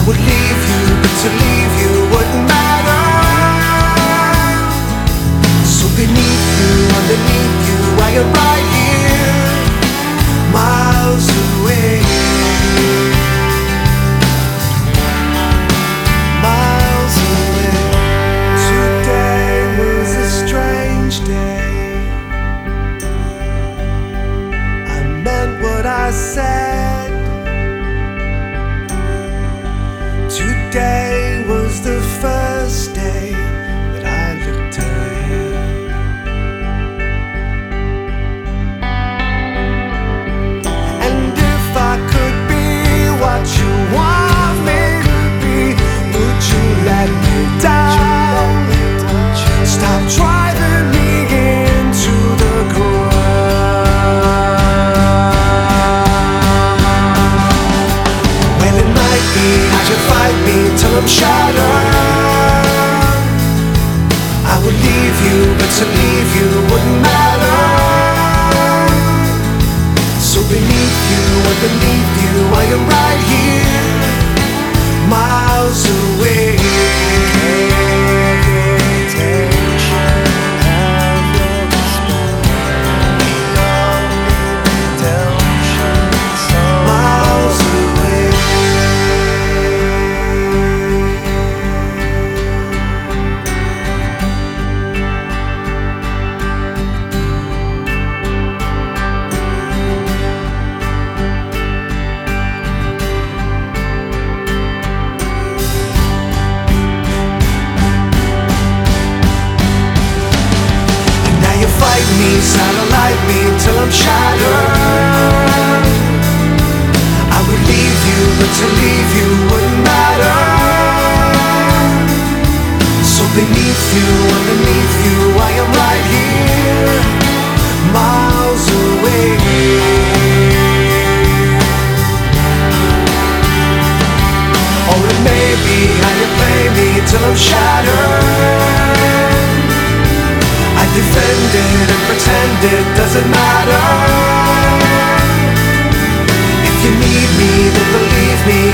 would leave you, but to leave you wouldn't matter. So beneath you, underneath you, I am right here, miles away. Miles away. Today was a strange day. I meant what I said. Today was the first day that I looked ahead. And if I could be what you want me to be, would you let me down? Stop driving me into the ground. Well, it might be how you fight me till I'm shattered. I would leave you, but to leave you wouldn't matter. So beneath you, underneath you, I am right here, miles away. Miles away. Me, satellite me till I'm shattered. I would leave you, but to leave you wouldn't matter. So beneath you, underneath you, I am right here, miles away. Or it may be how you play me till I'm shattered. I defended and pretended, doesn't matter. If you need me, then believe me,